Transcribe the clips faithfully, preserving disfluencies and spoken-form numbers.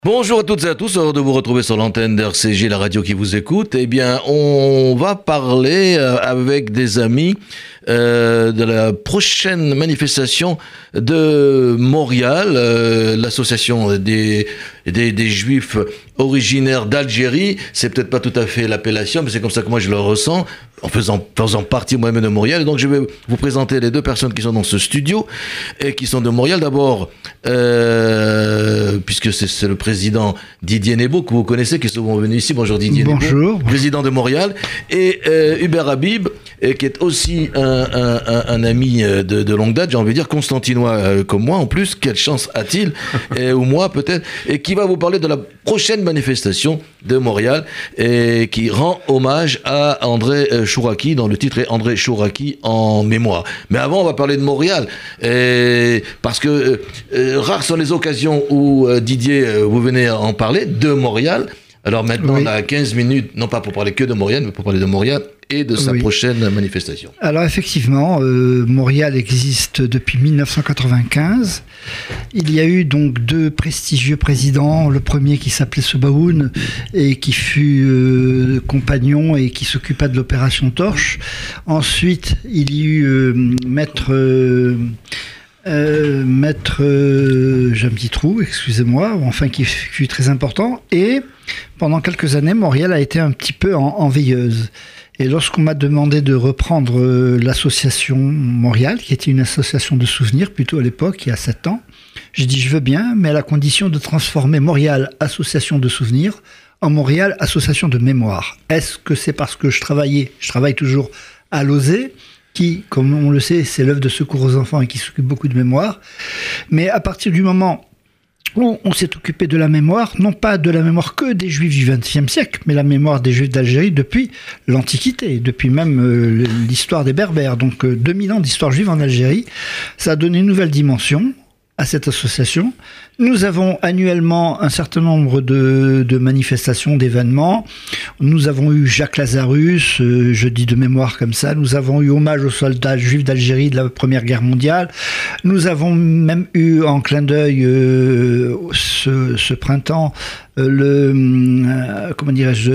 Bonjour à toutes et à tous, heureux de vous retrouver sur l'antenne d'R C J, la radio qui vous écoute. Eh bien, on va parler euh, avec des amis euh, de la prochaine manifestation de Montréal, euh, l'association des, des, des Juifs originaires d'Algérie. C'est peut-être pas tout à fait l'appellation, mais c'est comme ça que moi je le ressens, en faisant, faisant partie moi-même de Montréal. Et donc je vais vous présenter les deux personnes qui sont dans ce studio et qui sont de Montréal. D'abord, euh, puisque c'est, c'est le président Didier Nebo, que vous connaissez, qui est souvent venu ici. Bonjour Didier Nebo. Bonjour. Président de Montréal. Et euh, Hubert Habib, et qui est aussi un, un, un, un ami de, de longue date, j'ai envie de dire, constantinois euh, comme moi. En plus, quelle chance a-t-il, et, ou moi peut-être, et qui va vous parler de la prochaine manifestation de Montréal, et qui rend hommage à André Chouraki, dont le titre est André Chouraki en mémoire. Mais avant, on va parler de Montréal, et, parce que euh, rares sont les occasions où, euh, Didier, euh, vous venez en parler, de Montréal. Alors maintenant, oui. On a quinze minutes, non pas pour parler que de Montréal, mais pour parler de Montréal et de sa oui. prochaine manifestation. Alors effectivement, euh, Montréal existe depuis dix-neuf cent quatre-vingt-quinze. Il y a eu donc deux prestigieux présidents. Le premier qui s'appelait Sebaoun et qui fut euh, compagnon et qui s'occupa de l'opération Torche. Ensuite, il y eut euh, maître... Euh, Euh, maître, euh, j'ai un petit trou, excusez-moi, enfin qui fut très important. Et pendant quelques années, Montréal a été un petit peu en, en veilleuse. Et lorsqu'on m'a demandé de reprendre euh, l'association Montréal, qui était une association de souvenirs plutôt à l'époque, il y a sept ans, j'ai dit je veux bien, mais à la condition de transformer Montréal association de souvenirs en Montréal association de mémoire. Est-ce que c'est parce que je travaillais, je travaille toujours à l'O S E, qui, comme on le sait, c'est l'œuvre de secours aux enfants et qui s'occupe beaucoup de mémoire. Mais à partir du moment où on s'est occupé de la mémoire, non pas de la mémoire que des Juifs du vingtième siècle, mais la mémoire des Juifs d'Algérie depuis l'Antiquité, depuis même euh, l'histoire des Berbères. Donc euh, deux mille ans d'histoire juive en Algérie, ça a donné une nouvelle dimension à cette association. Nous avons annuellement un certain nombre de, de manifestations, d'événements. Nous avons eu Jacques Lazarus, euh, je dis de mémoire comme ça. Nous avons eu hommage aux soldats juifs d'Algérie de la Première Guerre mondiale. Nous avons même eu en clin d'œil euh, ce, ce printemps euh, le euh, comment dirais-je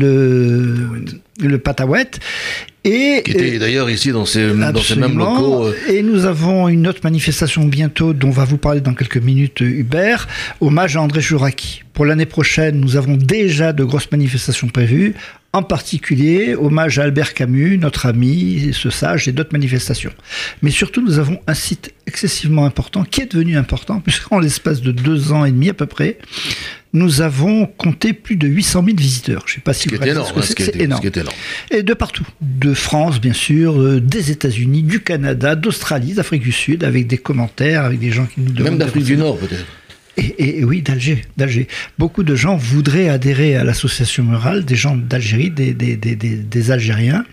le le Patawet. Et, qui était d'ailleurs ici dans ces, dans ces mêmes locaux. Euh... Et nous avons une autre manifestation bientôt dont va vous parler dans quelques minutes Hubert, hommage à André Chouraki. Pour l'année prochaine, nous avons déjà de grosses manifestations prévues, en particulier hommage à Albert Camus, notre ami, ce sage, et d'autres manifestations. Mais surtout, nous avons un site excessivement important, qui est devenu important, puisqu'en l'espace de deux ans et demi à peu près, nous avons compté plus de huit cent mille visiteurs. Je ne sais pas si vous savez ce que c'est, c'est énorme. Et de partout. De France, bien sûr, des États-Unis, du Canada, d'Australie, d'Afrique du Sud, avec des commentaires, avec des gens qui nous demandent... Même d'Afrique du Nord, peut-être. Et, et, et oui, d'Alger, d'Alger. Beaucoup de gens voudraient adhérer à l'association Montréal, des gens d'Algérie, des, des, des, des, des Algériens.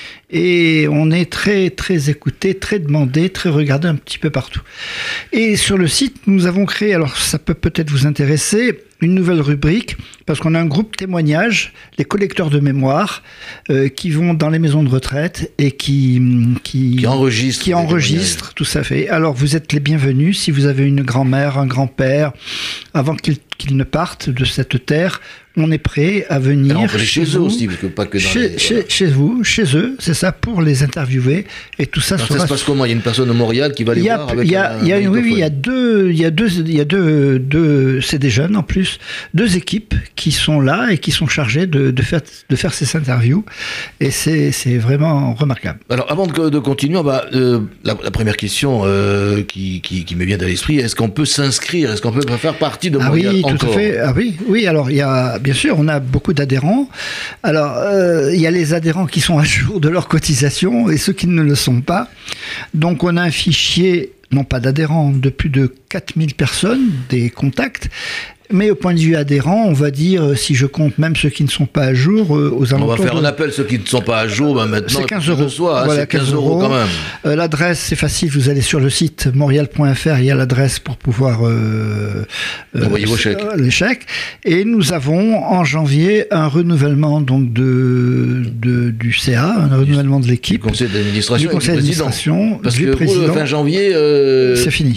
Et on est très, très écouté, très demandé, très regardé un petit peu partout. Et sur le site, nous avons créé, alors ça peut peut-être vous intéresser, une nouvelle rubrique, parce qu'on a un groupe témoignage, les collecteurs de mémoire, euh, qui vont dans les maisons de retraite et qui... Qui, qui enregistrent. Qui enregistrent, tout à fait. Alors vous êtes les bienvenus, si vous avez une grand-mère, un grand-père, avant qu'ils qu'ils ne partent de cette terre, on est prêt à venir chez, chez eux aussi, parce que pas que dans chez, les... chez, chez vous, chez eux, c'est ça, pour les interviewer, et tout ça. Alors sera... ça se passe comment ? Il y a une personne de Montréal qui va les voir avec y a, un, y a, un oui, oui, il y a deux, il y a deux, il y a deux, deux, c'est des jeunes en plus, deux équipes qui sont là et qui sont chargées de, de faire, de faire ces interviews, et c'est, c'est vraiment remarquable. Alors, avant de, de continuer, bah, euh, la, la première question euh, qui, qui, qui me vient à l'esprit, est-ce qu'on peut s'inscrire ? Est-ce qu'on peut faire partie de Montréal ? Ah oui, encore ? tout à fait. Ah oui, oui. Alors, il y a, bien sûr, on a beaucoup d'adhérents. Alors, euh, il y a les adhérents qui sont à jour de leur cotisation et ceux qui ne le sont pas. Donc, on a un fichier, non pas d'adhérents, de plus de quatre mille personnes, des contacts. Mais au point de vue adhérent, on va dire, si je compte même ceux qui ne sont pas à jour, euh, aux alentours... On va faire de... un appel, ceux qui ne sont pas à jour, ben maintenant... C'est quinze euros. Soit, voilà, c'est quinze euros quand même. Euh, l'adresse, c'est facile, vous allez sur le site montréal point f r, il y a l'adresse pour pouvoir... Euh, Envoyer euh, vos chèques. Les chèques. Et nous avons, en janvier, un renouvellement donc, de, de, du C A, un renouvellement de l'équipe. Du conseil d'administration du conseil d'administration, Parce du que président. Pour le fin janvier... Euh... C'est fini.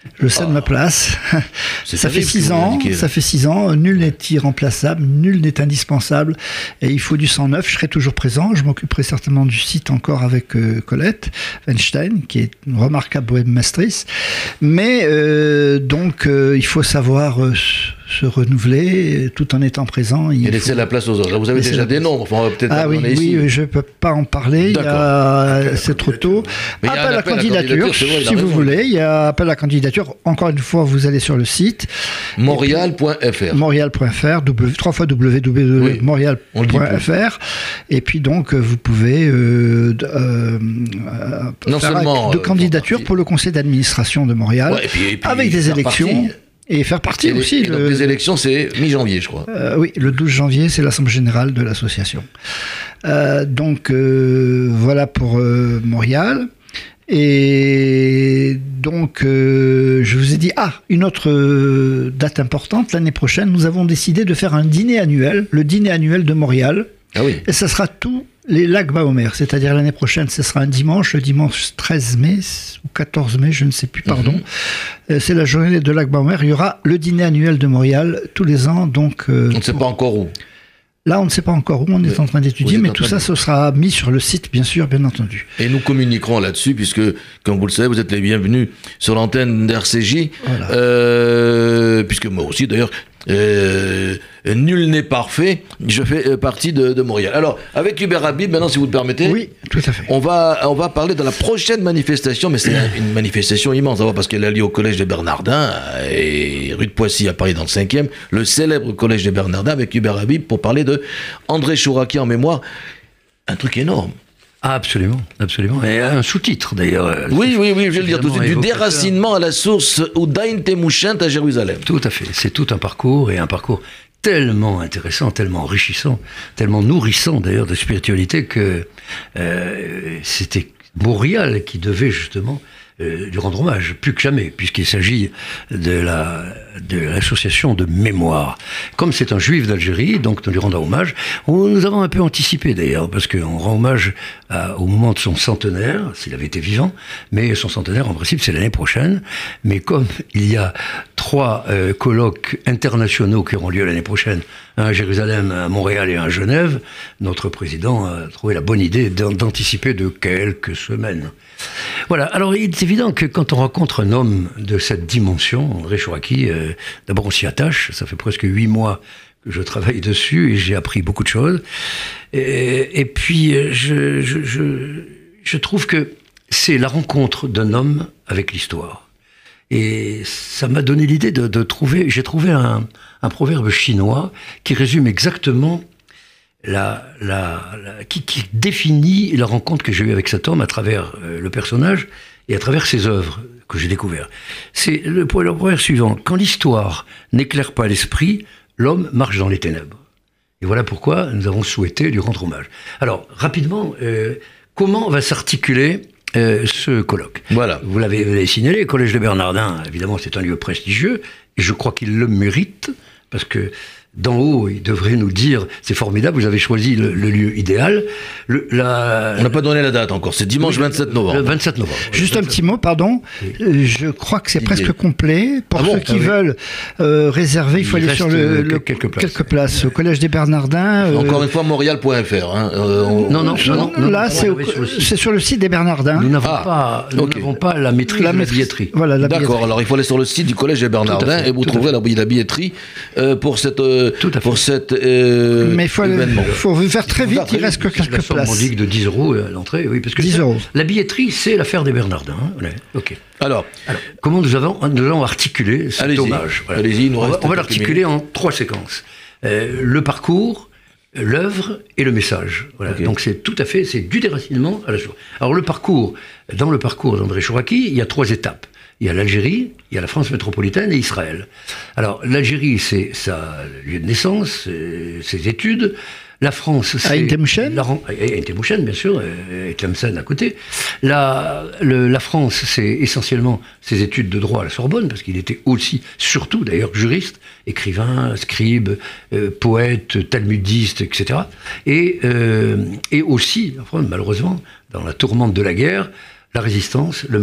Je cède Ah. ma place. C'est Ça fait terrible ce que six vous ans. indiquez, là. Ça fait six ans. Nul n'est irremplaçable. Nul n'est indispensable. Et il faut du sang neuf. Je serai toujours présent. Je m'occuperai certainement du site encore avec euh, Colette Weinstein, qui est une remarquable webmastrice. Mais euh, donc, euh, il faut savoir euh, se renouveler tout en étant présent. Il Et laisser faut- la place aux autres. Là, vous avez Laisser déjà la des place. noms. Enfin, on va peut-être Ah en oui, parler ici. oui, je peux pas en parler. Il y a, c'est trop tôt. Mais il y a un Appel à appel à candidature, candidature, c'est vrai, il a si vous raison. voulez. Il y a appel à candidature. Encore une fois, vous allez sur le site Montréal point F R. montréal point F R, w, trois fois w w w Oui, point montréal on le dit point F R. Et puis donc, euh, vous pouvez euh, de, euh, Non faire seulement, acte de euh, candidature faire pour le conseil d'administration de Montréal, Ouais, et puis- et puis avec des faire élections. partie. Et faire partie Et les- aussi. et donc le- les élections, c'est mi-janvier, je crois. euh, oui, le douze janvier, c'est l'Assemblée générale de l'association. Euh, donc, euh, voilà pour euh, Montréal. Et donc, euh, je vous ai dit, ah, une autre euh, date importante, l'année prochaine, nous avons décidé de faire un dîner annuel, le dîner annuel de Montréal. Ah oui. Et ça sera tous les lacs Baomer, c'est-à-dire l'année prochaine, ce sera un dimanche, le dimanche treize mai ou quatorze mai, je ne sais plus, pardon. Euh, C'est la journée de lac Baomer. Il y aura le dîner annuel de Montréal tous les ans. Donc, euh, On ne sait pas encore où. là, on ne sait pas encore où, on est Mais en train d'étudier, vous êtes mais en tout train ça, de- ce sera mis sur le site, bien sûr, bien entendu. Et nous communiquerons là-dessus, puisque, comme vous le savez, vous êtes les bienvenus sur l'antenne d'R C J. Voilà. Euh, puisque moi aussi, d'ailleurs, euh, nul n'est parfait. Je fais euh, partie de, de Montréal. Alors, avec Hubert Habib, maintenant, si vous le permettez. Oui, tout à fait. On va, on va parler de la prochaine manifestation, mais c'est une manifestation immense, d'abord parce qu'elle a lieu au Collège des Bernardins, et rue de Poissy à Paris dans le cinquième, le célèbre Collège des Bernardins, avec Hubert Habib, pour parler de André Chouraqui en mémoire. Un truc énorme. Ah, absolument, absolument. Et un sous-titre, d'ailleurs. Oui, oui, oui, je vais le dire tout de suite. Du Évocateur. déracinement à la source Oudain Temouchent à Jérusalem. Tout à fait. C'est tout un parcours, et un parcours tellement intéressant, tellement enrichissant, tellement nourrissant d'ailleurs de spiritualité que euh, c'était Montréal qui devait justement euh, lui rendre hommage, plus que jamais, puisqu'il s'agit de la de l'association de mémoire. Comme c'est un juif d'Algérie, donc nous lui rendons hommage. On, nous avons un peu anticipé d'ailleurs, parce qu'on rend hommage à- au moment de son centenaire, s'il avait été vivant, mais son centenaire en principe c'est l'année prochaine. Mais comme il y a trois euh, colloques internationaux qui auront lieu l'année prochaine, un à Jérusalem, un à Montréal et un à Genève, notre président a trouvé la bonne idée d'an- d'anticiper de quelques semaines. Voilà, alors il est évident que quand on rencontre un homme de cette dimension, André Chouraqui, euh, d'abord on s'y attache, ça fait presque huit mois que je travaille dessus et j'ai appris beaucoup de choses. Et, et puis euh, je, je, je, je trouve que c'est la rencontre d'un homme avec l'histoire. Et ça m'a donné l'idée de, de trouver, j'ai trouvé un, un proverbe chinois qui résume exactement la, la, la- qui, qui définit la rencontre que j'ai eue avec cet homme à travers euh, le personnage et à travers ses œuvres que j'ai découvert. C'est le, le proverbe suivant: quand l'histoire n'éclaire pas l'esprit, l'homme marche dans les ténèbres. Et voilà pourquoi nous avons souhaité lui rendre hommage. Alors, rapidement, euh, comment va s'articuler euh, ce colloque? Voilà. Vous l'avez vous l'avez signalé, le Collège des Bernardins, évidemment, c'est un lieu prestigieux, et je crois qu'il le mérite, parce que d'en haut, il devrait nous dire, c'est formidable, vous avez choisi le, le lieu idéal. Le, la, On n'a pas donné la date encore, c'est dimanche vingt-sept novembre. Le vingt-sept novembre. Juste un petit mot, pardon. Euh, Je crois que c'est Il presque est- complet. Pour Ah bon ceux qui Ah oui. veulent euh, réserver, il faut Il aller sur reste, le, euh, le- quelques places. quelques places. Au Collège des Bernardins. euh, Encore une fois, Montréal point F R. Hein. Euh, on- Non, non, non, non, non, là, non, c'est non, au- non, sur le site. c'est sur le site des Bernardins. Nous n'avons Ah, pas, nous ok. n'avons pas la maîtrise La de la maîtrise- billetterie. Voilà, la D'accord, billetterie. alors il faut aller sur le site du Collège des Bernardins fait, et vous tout à trouverez la, la billetterie euh, pour cette, euh, Tout à fait. pour cette euh, Mais il faut, aller- événement. faut faire très Faut vite, faire très il reste que vite. La quelques somme places. modique de dix euros à l'entrée, oui, parce que dix ça- euros. la billetterie, c'est l'affaire des Bernardins. Hein, ouais, ok. Alors, Alors, comment nous, avons, nous allons articuler cet Allez-y. hommage? Allez-y, il nous on reste va, on va quelques l'articuler en trois séquences. Euh, le parcours, l'œuvre et le message. Voilà. Ok. Donc c'est tout à fait, c'est du déracinement à la chose. Alors le parcours, dans le parcours d'André Chouraqui, il y a trois étapes. Il y a l'Algérie, il y a la France métropolitaine et Israël. Alors l'Algérie, c'est sa lieu de naissance, euh, ses études. La France, c'est... Aïn Temouchen. la ren- Aïn Temouchen, bien sûr, euh, et Tlemcen à côté. La, le- la France, c'est essentiellement ses études de droit à la Sorbonne, parce qu'il était aussi, surtout d'ailleurs, juriste, écrivain, scribe, euh, poète, talmudiste, et cetera. Et, euh, et aussi, enfin, malheureusement, dans la tourmente de la guerre, la résistance, le maquis.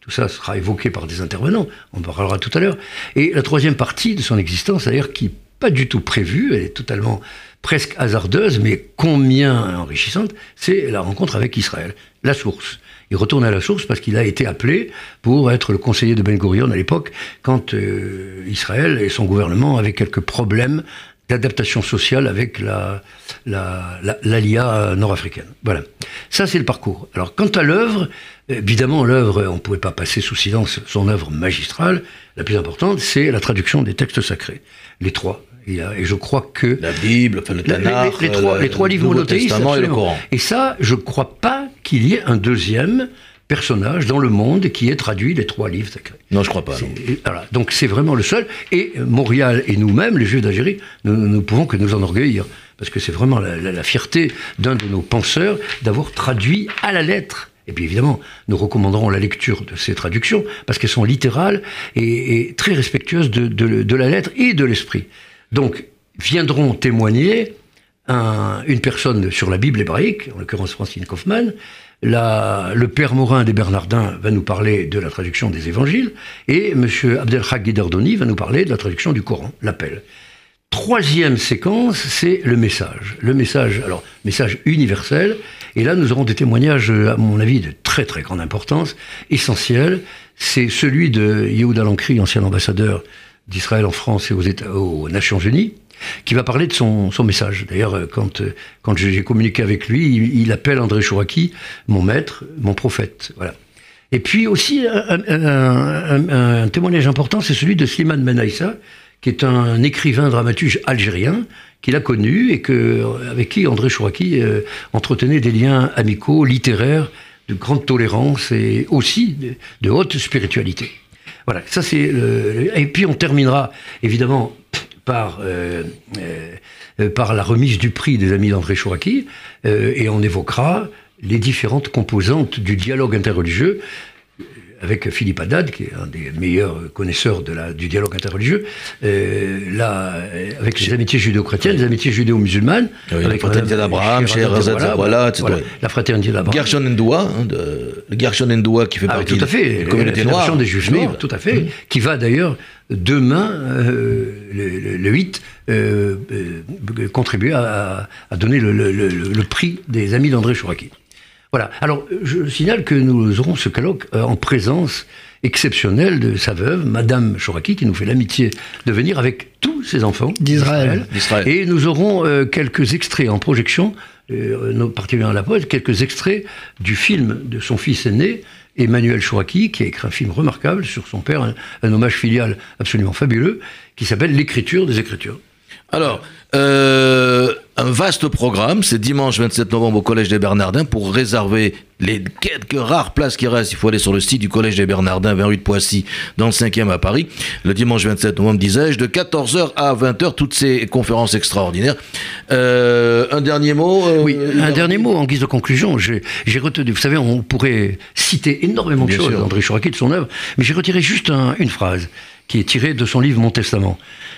Tout ça sera évoqué par des intervenants, on en parlera tout à l'heure. Et la troisième partie de son existence, d'ailleurs, qui n'est pas du tout prévue, elle est totalement presque hasardeuse, mais combien enrichissante, c'est la rencontre avec Israël, la source. Il retourne à la source parce qu'il a été appelé pour être le conseiller de Ben Gurion à l'époque, quand euh, Israël et son gouvernement avaient quelques problèmes d'adaptation sociale avec la, la, la, l'Alia nord-africaine. Voilà. Ça, c'est le parcours. Alors, quant à l'œuvre, évidemment, l'œuvre, on ne pouvait pas passer sous silence son œuvre magistrale. La plus importante, c'est la traduction des textes sacrés. Les trois. Et, et je crois que... La Bible, enfin, le Tanakh, les, les, les, trois, les trois livres monothéistes, et le Coran. Et ça, je ne crois pas qu'il y ait un deuxième personnage dans le monde qui ait traduit les trois livres sacrés. Non, je crois pas. Non. Voilà. Donc c'est vraiment le seul. Et Montréal et nous-mêmes, les Juifs d'Algérie, nous ne pouvons que nous enorgueillir. Parce que c'est vraiment la, la, la fierté d'un de nos penseurs d'avoir traduit à la lettre. Et puis évidemment, nous recommanderons la lecture de ces traductions, parce qu'elles sont littérales et, et très respectueuses de, de, de la lettre et de l'esprit. Donc, viendront témoigner un, une personne sur la Bible hébraïque, en l'occurrence Francine Kaufmann. La, le père Morin des Bernardins va nous parler de la traduction des évangiles, et M. Abdelhak Guidardoni va nous parler de la traduction du Coran, l'appel. Troisième séquence, c'est le message. Le message, alors, message universel, et là nous aurons des témoignages, à mon avis, de très très grande importance, essentiels. C'est celui de Yehuda Lankri, ancien ambassadeur d'Israël en France et aux, États, aux Nations Unies, qui va parler de son, son message. D'ailleurs, quand, quand j'ai communiqué avec lui, il, il appelle André Chouraki mon maître, mon prophète. Voilà. Et puis aussi, un, un, un, un témoignage important, c'est celui de Slimane Ben Aissa, qui est un écrivain dramaturge algérien, qu'il a connu et que, avec qui André Chouraki euh, entretenait des liens amicaux, littéraires, de grande tolérance et aussi de, de haute spiritualité. Voilà, ça c'est le... Et puis on terminera, évidemment, par, euh, euh, par la remise du prix des Amis d'André Chouraki, euh, et on évoquera les différentes composantes du dialogue interreligieux, avec Philippe Haddad, qui est un des meilleurs connaisseurs de la, du dialogue interreligieux, euh, là, avec les amitiés judéo-chrétiennes, les amitiés judéo-musulmanes, oui, avec la fraternité d'Abraham, chez Razat, voilà, et cetera. Voilà, la fraternité d'Abraham. Gershon Endoua, hein, de, le Gershon Endoua qui fait ah, partie tout à fait, de la communauté noire. des Juifs noirs, tout à fait, mmh. qui va d'ailleurs demain, euh, le, le, le huit, euh, euh, contribuer à, à donner le, le, le, le prix des Amis d'André Chouraki. Voilà. Alors, je signale que nous aurons ce colloque euh, en présence exceptionnelle de sa veuve, Madame Chouraki, qui nous fait l'amitié de venir avec tous ses enfants d'Israël. d'Israël. Et nous aurons euh, quelques extraits en projection, euh, particulièrement à la pause, quelques extraits du film de son fils aîné, Emmanuel Chouraki, qui a écrit un film remarquable sur son père, un, un hommage filial absolument fabuleux, qui s'appelle L'écriture des Écritures. Alors, euh, un vaste programme, c'est dimanche vingt-sept novembre au Collège des Bernardins. Pour réserver les quelques rares places qui restent, il faut aller sur le site du Collège des Bernardins, vingt rue de Poissy, dans le cinquième à Paris. Le dimanche vingt-sept novembre, disais-je, de quatorze heures à vingt heures, toutes ces conférences extraordinaires. Euh, un dernier mot euh, Oui, un dernier mot en guise de conclusion. J'ai, j'ai retenu, vous savez, on pourrait citer énormément de Bien choses d'André Chouraki, de son œuvre, mais j'ai retiré juste un, une phrase qui est tirée de son livre Mon Testament.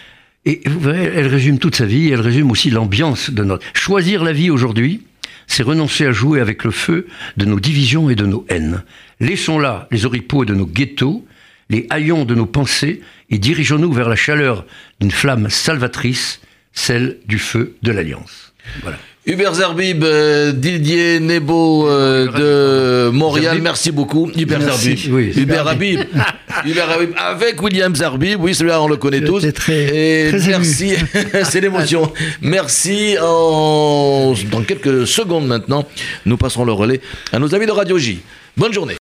Et vous verrez, elle résume toute sa vie, elle résume aussi l'ambiance de notre... Choisir la vie aujourd'hui, c'est renoncer à jouer avec le feu de nos divisions et de nos haines. Laissons là les oripeaux de nos ghettos, les haillons de nos pensées, et dirigeons-nous vers la chaleur d'une flamme salvatrice, celle du feu de l'Alliance. Voilà. Hubert Zerbib, euh, Didier Nebo euh, de Montréal, Zerbib. Merci beaucoup. Hubert Zerbib. Oui, Hubert Habib. Hubert Habib avec William Zerbib, oui, celui-là on le connaît Je tous. Très, Et très merci, c'est l'émotion. Merci. En... Dans quelques secondes maintenant, nous passerons le relais à nos amis de Radio J. Bonne journée.